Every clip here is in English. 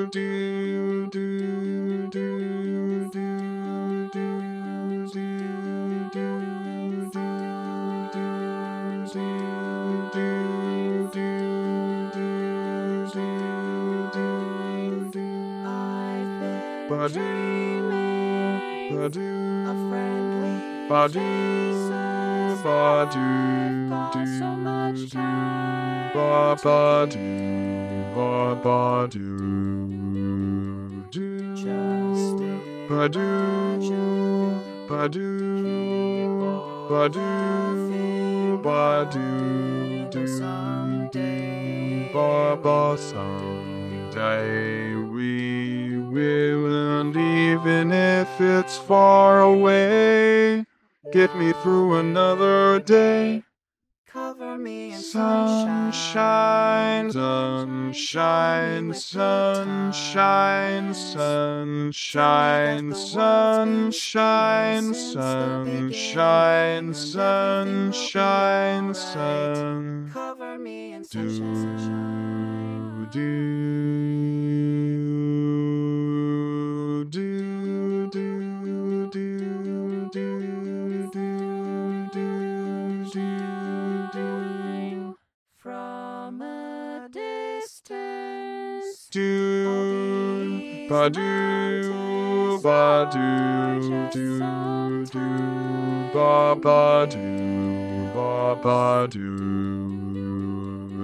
Dreaming a friendly face. I've got so much time. Just someday we will, and even if it's far away, get me through another day. Cover me in sunshine, sunshine, sunshine, sunshine, sunshine, sunshine, sunshine, sun. Cover me in sunshine. From a distance, ba-doo, ba-doo, ba-ba-doo, ba-ba-doo,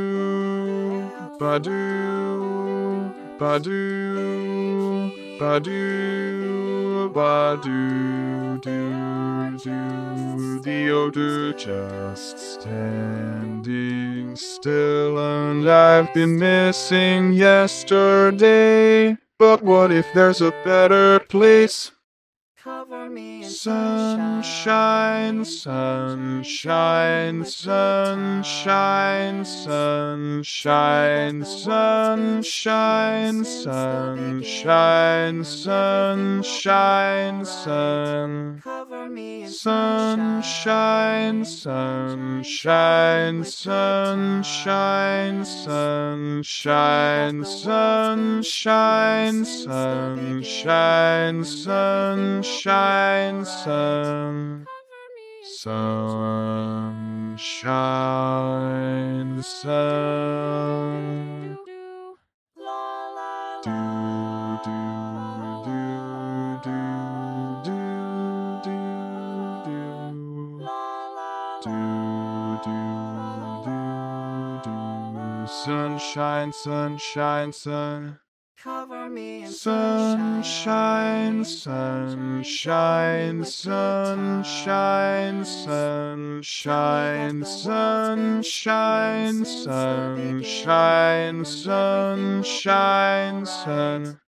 ba-doo, ba-doo, ba-doo, ba-doo, the odor just standing still, and I've been missing yesterday. But what if there's a better place? cover me in sunshine, sunshine, sunshine, sunshine, sunshine, sunshine, sunshine, sun. Cover me in sunshine, sunshine, sunshine, sunshine, sunshine, sunshine, sunshine, sun. Sunshine, sun. Do, do, do, do, do, do, do. Do, do, do, do. Sunshine, sunshine, sun. Cover me in sunshine, sunshine, sunshine, sunshine, sunshine, sunshine, sunshine, sun.